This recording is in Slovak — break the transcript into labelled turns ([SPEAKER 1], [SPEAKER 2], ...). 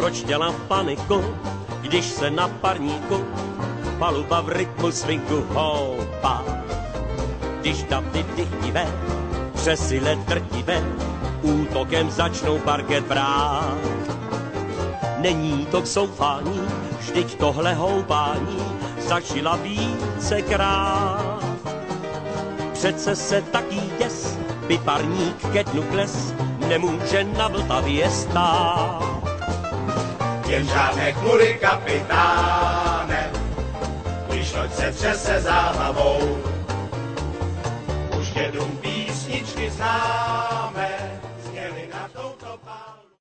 [SPEAKER 1] proč dělám paniku, když se na parníku paluba v rytmu swingu houpá. Když davy dychtivé, přesile drtivé, útokem začnou parket brát. Není to k soufání, vždyť tohle houpání zažila vícekrát. Přece se taký děs, piparník ke dnu kles, nemůže na Vltavě stát.
[SPEAKER 2] Jen žádné chmury, kapitáne, když loď se třese za hlavou. Už dědům písničky zná.